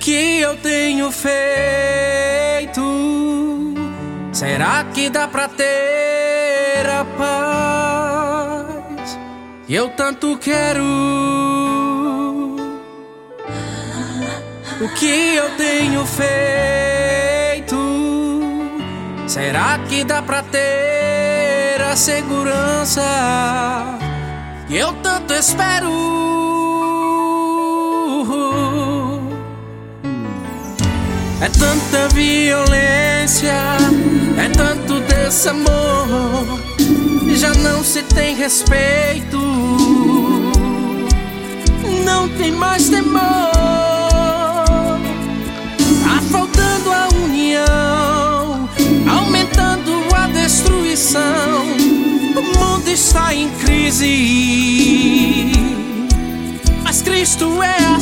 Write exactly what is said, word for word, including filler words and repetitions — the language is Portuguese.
que eu tenho feito? Será que dá pra ter a paz que eu tanto quero? O que eu tenho feito? Será que dá pra ter a segurança que eu tanto espero? É tanta violência, é tanto desamor, já não se tem respeito, não tem mais temor. Tá faltando a união, aumentando a destruição. O mundo está em crise, mas Cristo é a